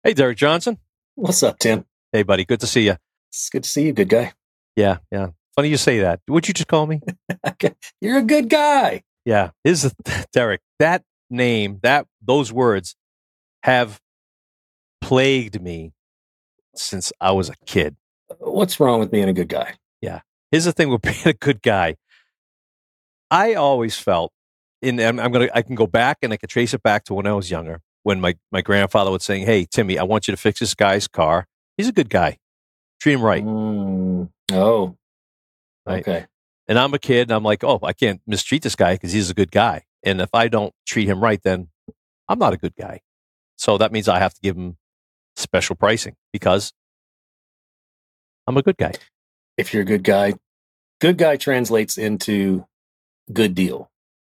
Hey, Derek Johnson. What's up, Tim? Hey, buddy. Good to see you. It's good to see you, good guy. Yeah, yeah. Funny you say that. Would you just call me? You're a good guy. Yeah. Here's the Derek. That name, those words have plagued me since I was a kid. What's wrong with being a good guy? Yeah. Here's the thing with being a good guy. I always felt, I can go back and I can trace it back to when I was younger, when my grandfather would say, "Hey, Timmy, I want you to fix this guy's car. He's a good guy. Treat him right." Oh, Right. okay. And I'm a kid and I'm like, oh, I can't mistreat this guy because he's a good guy. And if I don't treat him right, then I'm not a good guy. So that means I have to give him special pricing because I'm a good guy. If you're a good guy translates into good deal.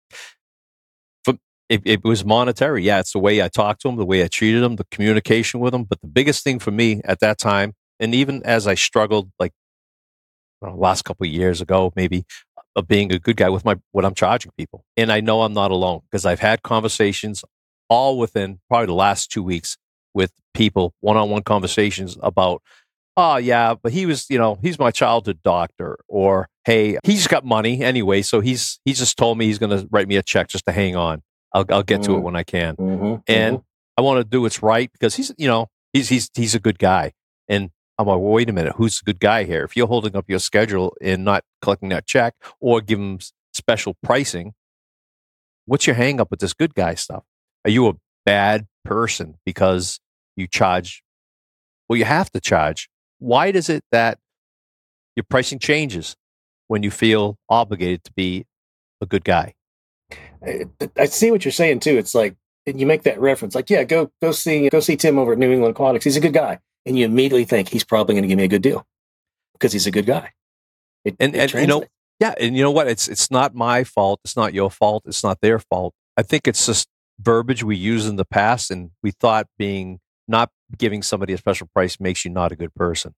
It was monetary. Yeah, it's the way I talked to him, the way I treated him, the communication with him. But the biggest thing for me at that time, and even as I struggled, like last couple of years ago, maybe of being a good guy with what I'm charging people. And I know I'm not alone because I've had conversations all within probably the last 2 weeks with people, one-on-one conversations about, oh yeah, but he was, he's my childhood doctor, or hey, he's got money anyway, so he's just told me he's going to write me a check just to hang on. I'll get to it when I can, and I want to do what's right because he's a good guy, and I'm like, well, wait a minute, who's the good guy here? If you're holding up your schedule and not collecting that check or give him special pricing, what's your hang up with this good guy stuff? Are you a bad person because you charge? Well, you have to charge. Why does it that your pricing changes when you feel obligated to be a good guy? I see what you're saying too. It's like you make that reference, like, yeah, go see Tim over at New England Aquatics. He's a good guy, and you immediately think he's probably going to give me a good deal because he's a good guy. And translates. Yeah, and you know what? It's not my fault. It's not your fault. It's not their fault. I think it's just verbiage we used in the past, and we thought being not giving somebody a special price makes you not a good person.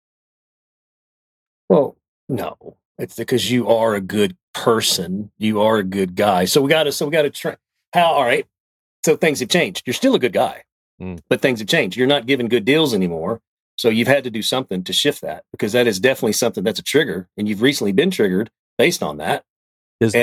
Well, no, it's because you are a good person. You are a good guy. So we got to train. How? All right. So things have changed. You're still a good guy, but things have changed. You're not giving good deals anymore. So you've had to do something to shift that, because that is definitely something that's a trigger, and you've recently been triggered based on that. There's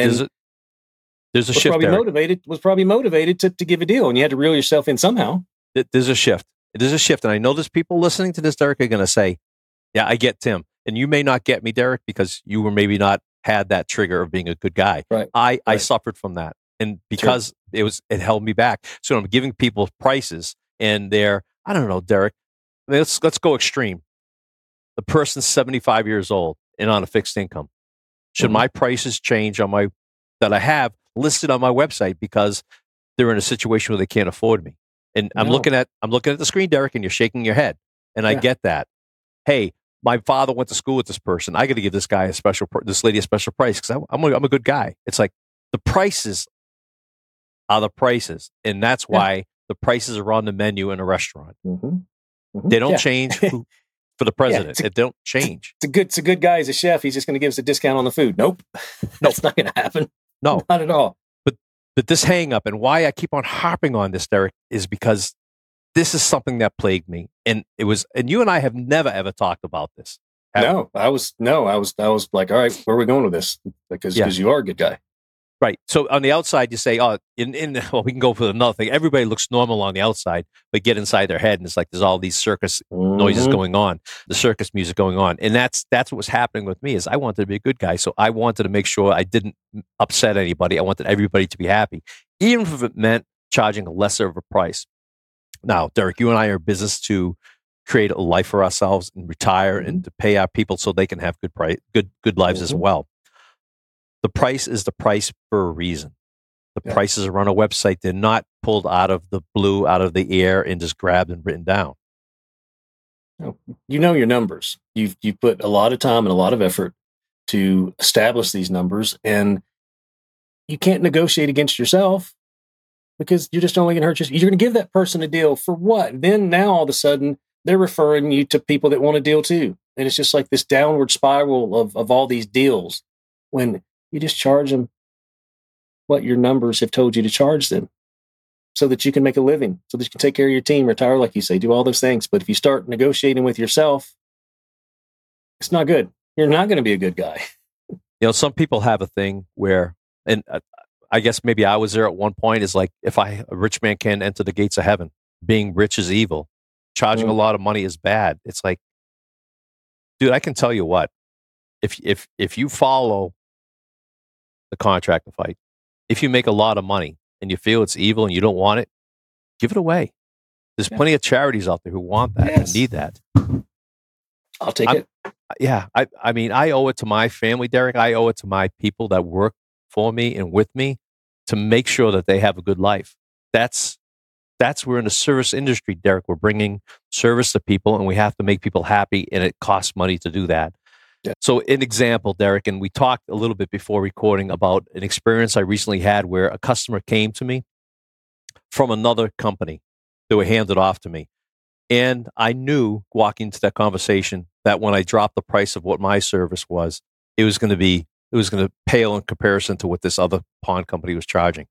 a shift there. Was probably motivated to give a deal, and you had to reel yourself in somehow. There's a shift. There's a shift, and I know there's people listening to this, Derek, are going to say, "Yeah, I get Tim," and you may not get me, Derek, because you were maybe not had that trigger of being a good guy. Right. I suffered from that, and because it held me back. So I'm giving people prices, and I don't know, Derek. Let's go extreme. The person's 75 years old and on a fixed income. Should my prices change that I have listed on my website because they're in a situation where they can't afford me? And I'm looking at the screen, Derek, and you're shaking your head, and I get that. Hey, my father went to school with this person. I got to give this lady a special price because I'm a good guy. It's like the prices are the prices, and that's why the prices are on the menu in a restaurant. They don't change for the president. It don't change. It's a good guy as a chef. He's just going to give us a discount on the food. Nope. That's not going to happen. No, not at all. But this hang up, and why I keep on harping on this, Derek, is because this is something that plagued me. And you and I have never ever talked about this. I was like, all right, where are we going with this? Because you are a good guy. Right. So on the outside, you say, oh, we can go for another thing. Everybody looks normal on the outside, but get inside their head, and it's like there's all these circus noises going on, the circus music going on. And that's what was happening with me, is I wanted to be a good guy. So I wanted to make sure I didn't upset anybody. I wanted everybody to be happy, even if it meant charging a lesser of a price. Now, Derek, you and I are in business to create a life for ourselves and retire and to pay our people so they can have good lives as well. The price is the price for a reason. The prices are on a website. They're not pulled out of the blue, out of the air, and just grabbed and written down. You know your numbers. You've put a lot of time and a lot of effort to establish these numbers, and you can't negotiate against yourself because you're just only going to hurt yourself. You're going to give that person a deal for what? Then now all of a sudden they're referring you to people that want a deal too. And it's just like this downward spiral of all these deals when you just charge them what your numbers have told you to charge them. so that you can make a living, so that you can take care of your team, retire, like you say, do all those things. But if you start negotiating with yourself, it's not good. You're not going to be a good guy. Some people have a thing where, and I guess maybe I was there at one point, is like, if a rich man can't enter the gates of heaven, being rich is evil. Charging a lot of money is bad. It's like, dude, I can tell you what, if you follow the contract fight, if you make a lot of money and you feel it's evil and you don't want it, give it away. There's plenty of charities out there who want that and need that. I'll take it. Yeah. I mean, I owe it to my family, Derek. I owe it to my people that work for me and with me to make sure that they have a good life. That's we're in the service industry, Derek. We're bringing service to people and we have to make people happy, and it costs money to do that. Yeah. So an example, Derek, and we talked a little bit before recording about an experience I recently had where a customer came to me from another company. They were handed off to me. And I knew walking into that conversation that when I dropped the price of what my service was, it was going to pale in comparison to what this other pawn company was charging.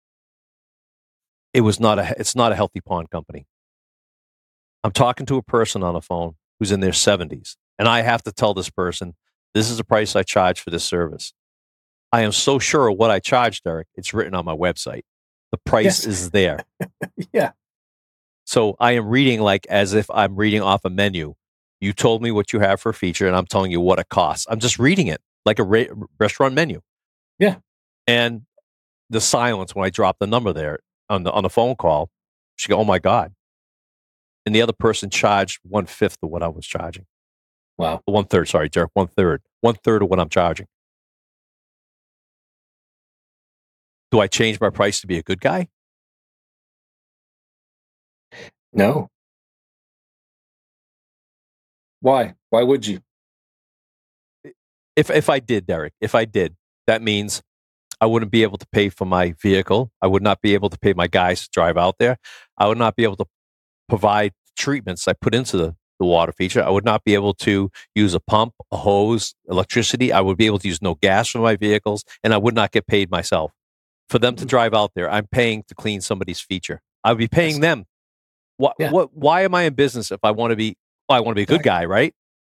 It's not a healthy pawn company. I'm talking to a person on the phone who's in their 70s, and I have to tell this person, this is the price I charge for this service. I am so sure of what I charge, Derek. It's written on my website. The price is there. Yeah. So I am reading like as if I'm reading off a menu. You told me what you have for a feature, and I'm telling you what it costs. I'm just reading it like a restaurant menu. Yeah. And the silence when I dropped the number there on the phone call, she go, "Oh my God!" And the other person charged 1/5 of what I was charging. Wow. 1/3. Sorry, Derek. 1/3. 1/3 of what I'm charging. Do I change my price to be a good guy? No. Why? Why would you? If I did, Derek, if I did, that means I wouldn't be able to pay for my vehicle. I would not be able to pay my guys to drive out there. I would not be able to provide treatments I put into the water feature. I would not be able to use a pump, a hose, electricity. I would be able to use no gas for my vehicles, and I would not get paid myself. For them to drive out there, I'm paying to clean somebody's feature. I would be paying them. Why am I in business if I want to be? Well, I want to be a good guy, right?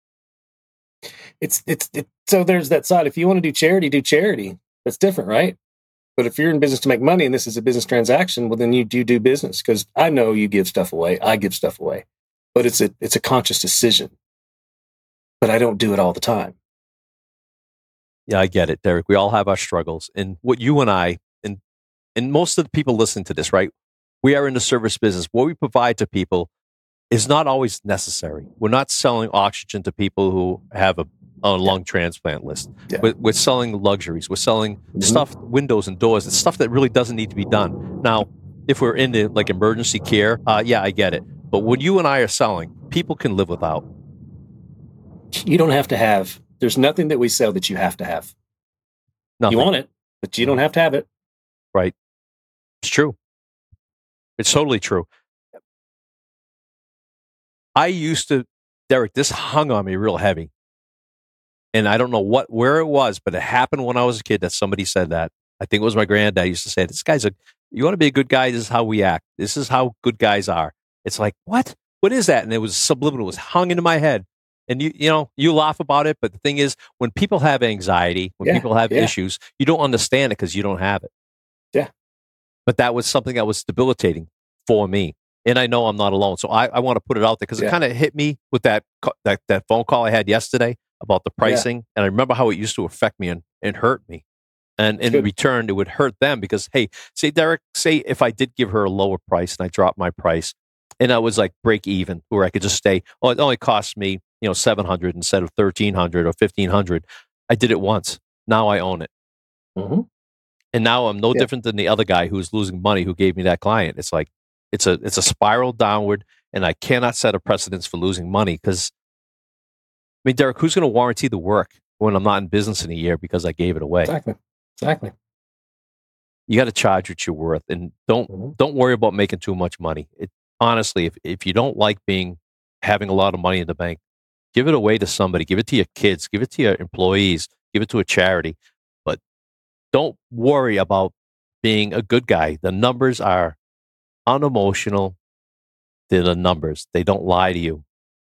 It's so there's that side. If you want to do charity. That's different, right? But if you're in business to make money and this is a business transaction, well, then you do business, because I know you give stuff away. I give stuff away, but it's a conscious decision. But I don't do it all the time. Yeah, I get it, Derek. We all have our struggles, and what you and I and most of the people listening to this, right? We are in the service business. What we provide to people is not always necessary. We're not selling oxygen to people who have a lung transplant list. Yeah. We're selling luxuries. We're selling stuff, windows and doors. It's stuff that really doesn't need to be done. Now, if we're into like emergency care, yeah, I get it. But what you and I are selling, people can live without. You don't have to have. There's nothing that we sell that you have to have. Nothing. You want it, but you don't have to have it. Right. It's true. It's totally true. I used to, Derek, this hung on me real heavy. And I don't know where it was, but it happened when I was a kid that somebody said that. I think it was my granddad used to say, this guy's you want to be a good guy, this is how we act. This is how good guys are. It's like, what? What is that? And it was subliminal. It was hung into my head. And you laugh about it, but the thing is, when people have anxiety, when people have issues, you don't understand it because you don't have it. Yeah. But that was something that was debilitating for me. And I know I'm not alone. So I want to put it out there because it kind of hit me with that phone call I had yesterday about the pricing. Yeah. And I remember how it used to affect me and hurt me. And in return, it would hurt them because, hey, Derek, if I did give her a lower price and I dropped my price and I was like break even, where I could just stay, it only cost me, $700 instead of $1,300 or $1,500. I did it once. Now I own it. Mm-hmm. And now I'm no different than the other guy who's losing money who gave me that client. It's like, it's a spiral downward, and I cannot set a precedence for losing money because, Derek, who's going to warranty the work when I'm not in business in a year because I gave it away? Exactly. You got to charge what you're worth, and don't worry about making too much money. Honestly, if you don't like having a lot of money in the bank, give it away to somebody. Give it to your kids. Give it to your employees. Give it to a charity. But don't worry about being a good guy. The numbers are unemotional. They're the numbers. They don't lie to you.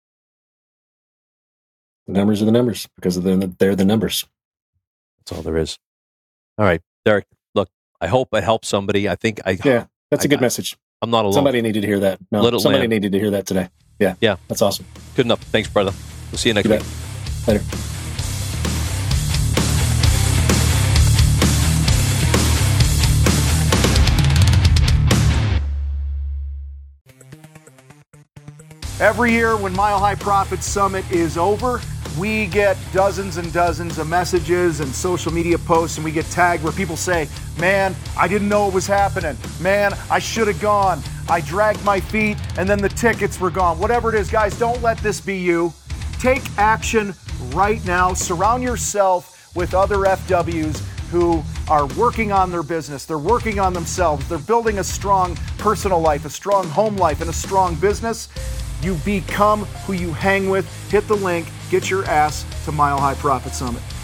The numbers are the numbers because they're the numbers. That's all there is. All right, Derek, look, I hope I helped somebody. I think Yeah, that's a good message. I'm not alone. Somebody needed to hear that. No, somebody needed to hear that today. Yeah. Yeah. That's awesome. Good enough. Thanks, brother. We'll see you next week. Later. Every year when Mile High Profits Summit is over, we get dozens and dozens of messages and social media posts, and we get tagged where people say, man, I didn't know it was happening. Man, I should have gone. I dragged my feet and then the tickets were gone. Whatever it is, guys, don't let this be you. Take action right now. Surround yourself with other FWs who are working on their business. They're working on themselves. They're building a strong personal life, a strong home life, and a strong business. You become who you hang with. Hit the link. Get your ass to Mile High Profit Summit.